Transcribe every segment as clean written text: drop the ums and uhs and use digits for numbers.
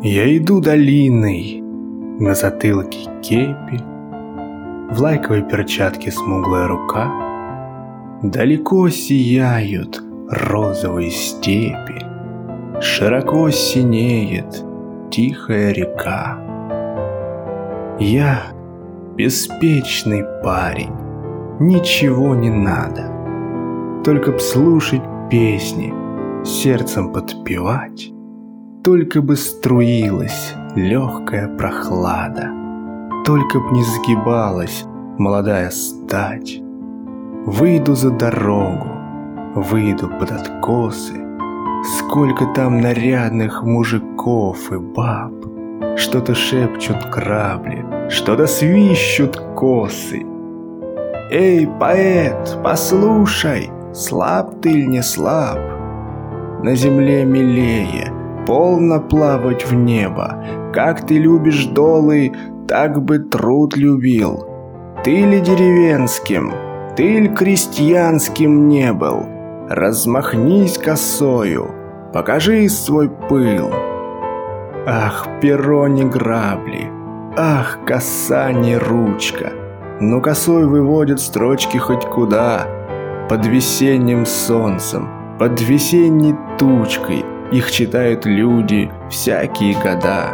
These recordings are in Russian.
Я иду долиной, на затылке кепи, в лайковой перчатке смуглая рука. Далеко сияют розовые степи, широко синеет тихая река. Я беспечный парень, ничего не надо, только б слушать песни, сердцем подпевать, только бы струилась легкая прохлада, только б не сгибалась молодая стать. Выйду за дорогу, выйду под откосы, сколько там нарядных мужиков и баб, что-то шепчут грабли, что-то свищут косы. Эй, поэт, послушай, слаб ты или не слаб? На земле милее, полно плавать в небо. Как ты любишь долы, так бы труд любил. Ты ли деревенским, ты ли крестьянским не был? Размахнись косою, покажи свой пыл. Ах, перо не грабли, ах, коса не ручка, но косой выводят строчки хоть куда. Под весенним солнцем, под весенней тучкой их читают люди всякие года.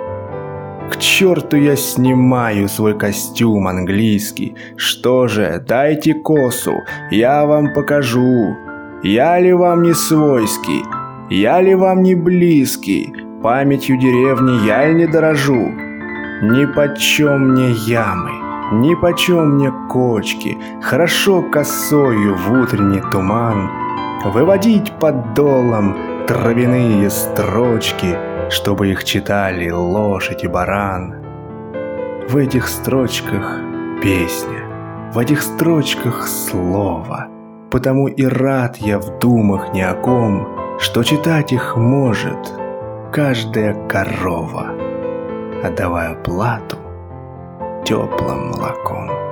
К черту я снимаю свой костюм английский. Что же, дайте косу, я вам покажу. Я ли вам не свойский, я ли вам не близкий, памятью деревни я ли не дорожу? Нипочем мне ямы, нипочем мне кочки, хорошо косою в утренний туман выводить под долом травяные строчки, чтобы их читали лошадь и баран. В этих строчках песня, в этих строчках слово, потому и рад я в думах ни о ком, что читать их может каждая корова, отдавая плату теплым молоком.